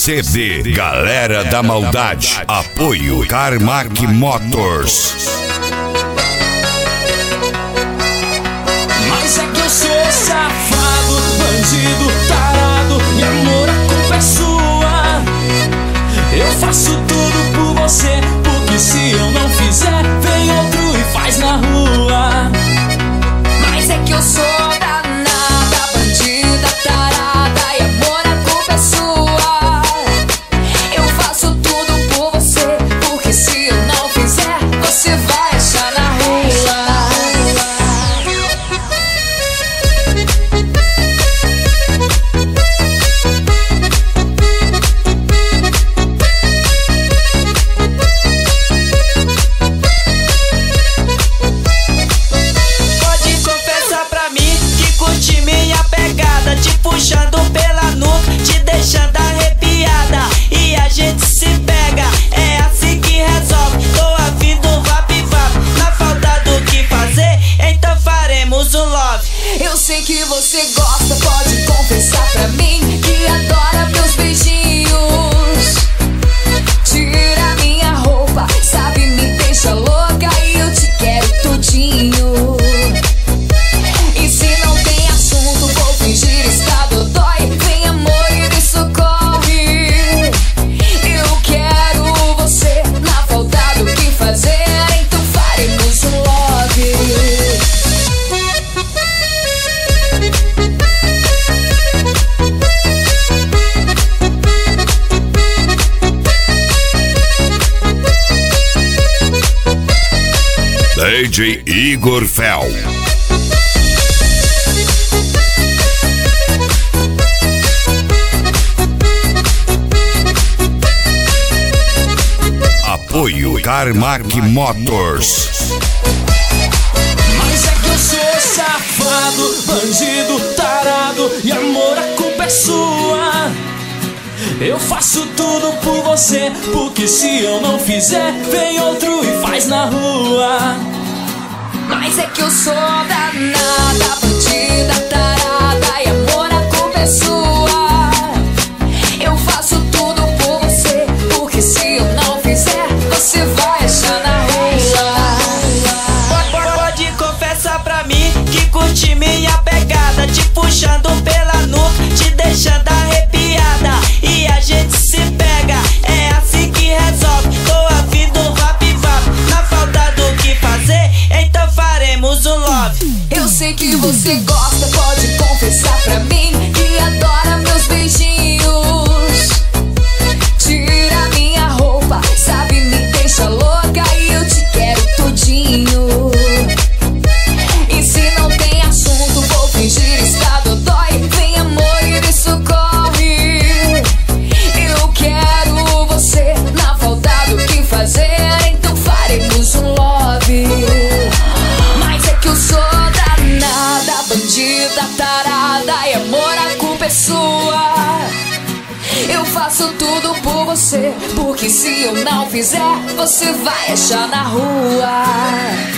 CD Galera da Maldade. Apoio Carmack Motors. Mas é que eu sou safado, bandido, tarado, e amor, a culpa é sua. Eu faço tudo por você, porque se eu não fizer, vem outro e faz na rua. Mas é que eu sou danada, bandida, tarada, e amor, a culpa é sua. Eu faço tudo por você, porque se eu não fizer, você vai achar na rua. Puxando pela nuca, te deixando arrepiada, e a gente se pega, é assim que resolve. Tô afim do vap-vap, na falta do que fazer, então faremos um love. Eu sei que você gosta, pode confessar pra mim que adora meus beijinhos. Tira minha roupa, sabe, me deixa louca e eu te quero tudinho. E se não tem assunto, vou fingir estado dói. Vem amor e me socorre. Eu quero você, na falta do que fazer, então faremos um love. DJ Igor Fel. Apoio Carmack Motors. Mas é que eu sou safado, bandido, tarado, e amor, a culpa é sua. Eu faço tudo por você, porque se eu não fizer, vem outro e faz na rua. Mas é que eu sou danada, bandida, tarada, e amor, a culpa é sua. Eu faço tudo por você, porque se eu não fizer, você vai achar na rua. Pode confessar pra mim que curte minha pegada, te puxando pela nuca, te deixando arrepiada, e a gente se pega, é assim que resolve. Tô afim do vap-vap, na falta do que fazer, então faremos um love. Eu sei que você gosta, pode confessar pra mim que adora meus beijinhos. Tira minha roupa, sabe, me deixa louca e eu te quero tudinho. E se não tem assunto, vou fingir estado dói. Vem amor e me socorre. Eu quero você, na falta do que fazer, então faremos um love. Mas é que eu sou danada, bandida, tarada, e amor, a culpa é sua. Eu faço tudo por você, porque se eu não fizer, você vai achar na rua.